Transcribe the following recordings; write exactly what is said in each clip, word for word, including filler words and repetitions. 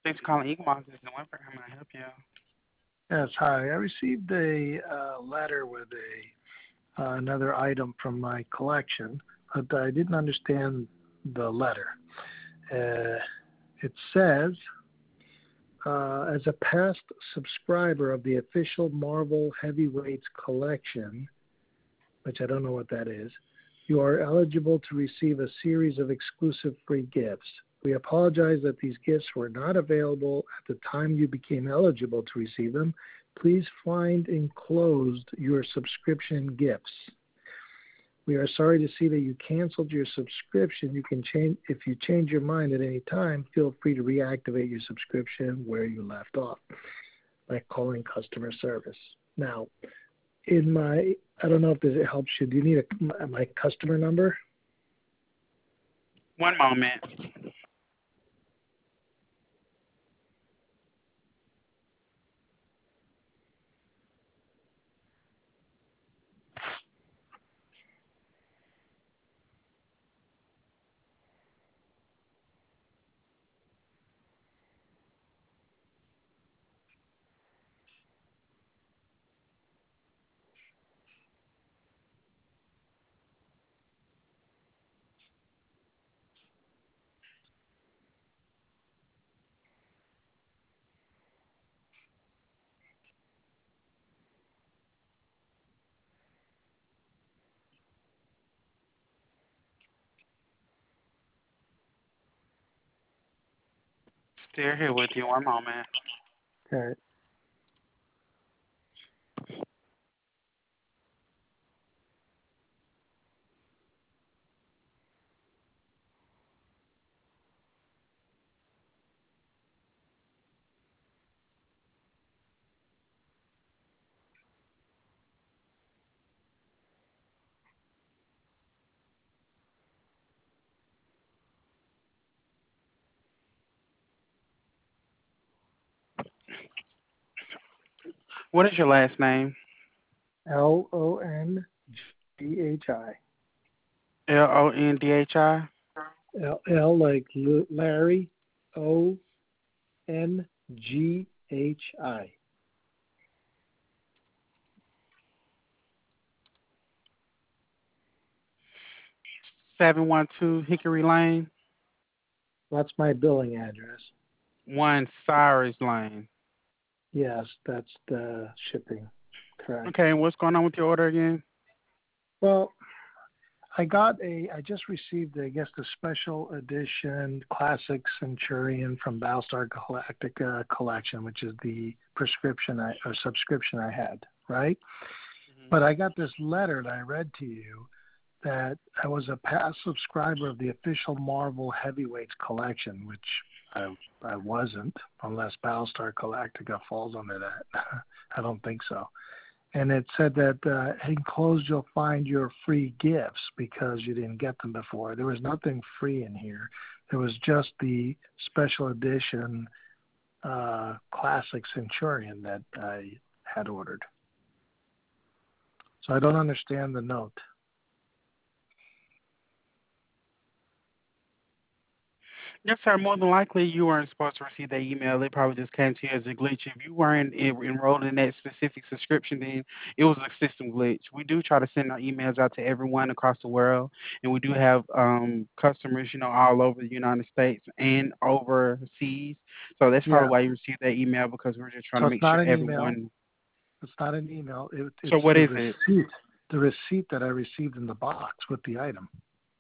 Thanks for calling Eaglemoss. This is the one for how may I help you? Yes, hi. I received a uh, letter with a uh, another item from my collection, but I didn't understand the letter. Uh, it says, uh, as a past subscriber of the official Marvel Heavyweights collection, which I don't know what that is, you are eligible to receive a series of exclusive free gifts. We apologize that these gifts were not available at the time you became eligible to receive them. Please find enclosed your subscription gifts. We are sorry to see that you canceled your subscription. You can change if you change your mind at any time. Feel free to reactivate your subscription where you left off by calling customer service. Now, in my, I don't know if this helps you. Do you need a, my customer number? One moment. Still here with you. One moment. Okay. What is your last name? L O N G H I. L O N D H I. L, L like Larry, O N G H I. Seven one two Hickory Lane. That's my billing address. One Cyrus Lane. Yes, that's the shipping. Correct. Okay, and what's going on with your order again? Well, I got a, I just received, I guess, the special edition Classic Centurion from Battlestar Galactica collection, which is the prescription I, or subscription I had, right? Mm-hmm. But I got this letter that I read to you that I was a past subscriber of the official Marvel Heavyweights collection, which I I wasn't, unless Battlestar Galactica falls under that. I don't think so. And it said that uh, enclosed you'll find your free gifts because you didn't get them before. There was nothing free in here. There was just the special edition uh, Classic Centurion that I had ordered. So I don't understand the note. Yes, sir. More than likely, you weren't supposed to receive that email. It probably just came to you as a glitch. If you weren't en- enrolled in that specific subscription, then it was a system glitch. We do try to send our emails out to everyone across the world, and we do have um, customers, you know, all over the United States and overseas. So that's probably Yeah. why you received that email because we're just trying So to it's make not sure an email. everyone. It's not an email. It, So it's what the is it? receipt. The receipt that I received in the box with the item.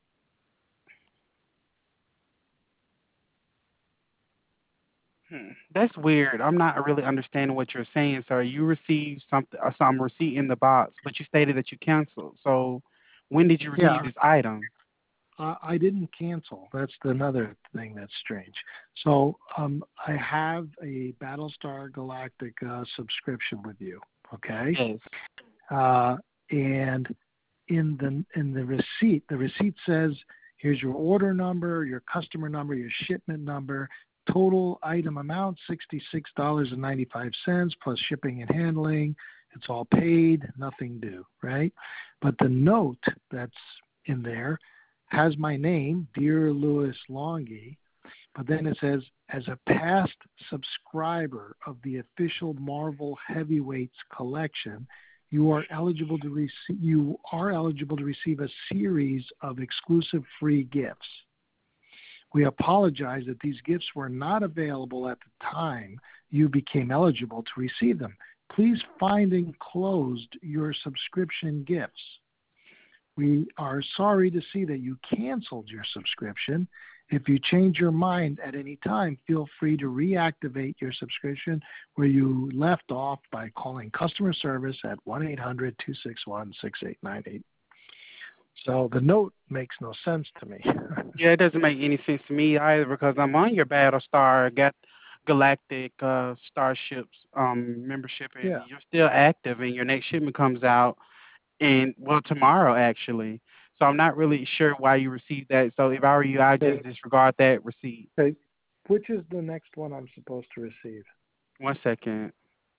Hmm. That's weird. I'm not really understanding what you're saying, sir. You received something, uh, some receipt in the box, but you stated that you canceled. So, when did you receive Yeah. this item? Uh, I didn't cancel. That's another thing that's strange. So um, I have a Battlestar Galactica subscription with you. Okay. Yes. Uh, and in the in the receipt, the receipt says, here's your order number, your customer number, your shipment number, total item amount sixty-six dollars and ninety-five cents plus shipping and handling. It's all paid, nothing due, right? But the note that's in there has my name, Dear Louis Longy, But then it says, as a past subscriber of the official Marvel Heavyweights collection, you are eligible to receive you are eligible to receive a series of exclusive free gifts. We apologize that these gifts were not available at the time you became eligible to receive them. Please find enclosed your subscription gifts. We are sorry to see that you canceled your subscription. If you change your mind at any time, feel free to reactivate your subscription where you left off by calling customer service at one eight hundred two six one six eight nine eight. So the note makes no sense to me. Yeah, it doesn't make any sense to me either because I'm on your Battlestar Gal- Galactic uh, Starships um, membership, and Yeah. you're still active, and your next shipment comes out in well tomorrow actually. So I'm not really sure why you received that. So if I were you, I'd just Okay. disregard that receipt. Okay. Which is the next one I'm supposed to receive? One second.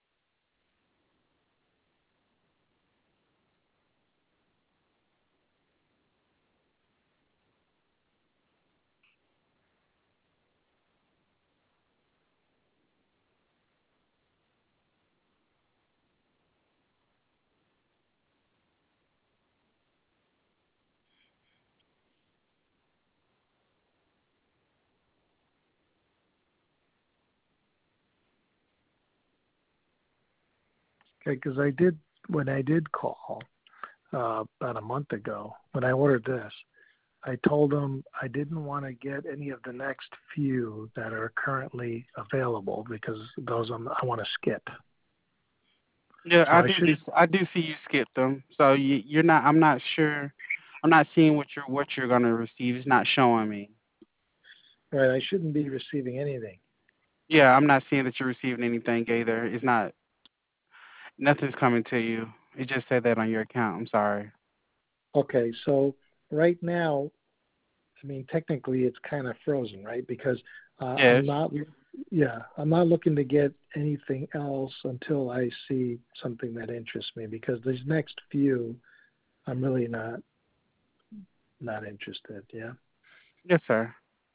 Okay, because I did when I did call uh, about a month ago when I ordered this. I told them I didn't want to get any of the next few that are currently available because those I'm, I want to skip. Yeah, So I I do. should. Just, I do see you skip them. So you, you're not. I'm not sure. I'm not seeing what you're what you're gonna receive. It's not showing me. Right, I shouldn't be receiving anything. Yeah, I'm not seeing that you're receiving anything either. It's not. Nothing's coming to you. It just said that on your account. I'm sorry. Okay, so right now, I mean, technically it's kind of frozen, right? Because uh, Yes. I'm not, yeah, I'm not looking to get anything else until I see something that interests me. Because these next few, I'm really not not interested. Yeah, Yes, sir.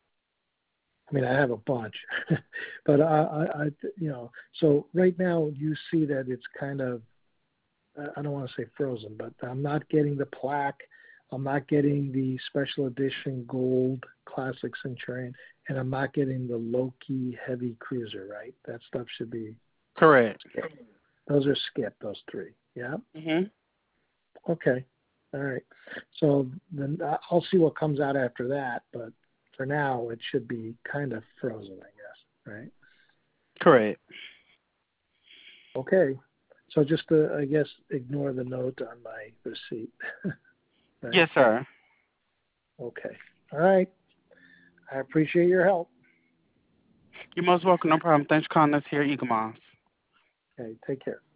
I mean, I have a bunch, but I, I, I, you know, so right now you see that it's kind of, I don't want to say frozen, but I'm not getting the plaque. I'm not getting the special edition gold classic Centurion, and I'm not getting the Loki heavy cruiser, right? That stuff should be Correct. skipped. Those are skipped, those three. Yeah? Mhm. Okay. All right. So then I'll see what comes out after that, but for now it should be kind of frozen, I guess, right? Correct. Okay. So just, uh, I guess, ignore the note on my receipt, right? Yes, sir. Okay. All right. I appreciate your help. You're most welcome. No problem. Thanks for calling us here, Eagle Moss. Okay. Take care.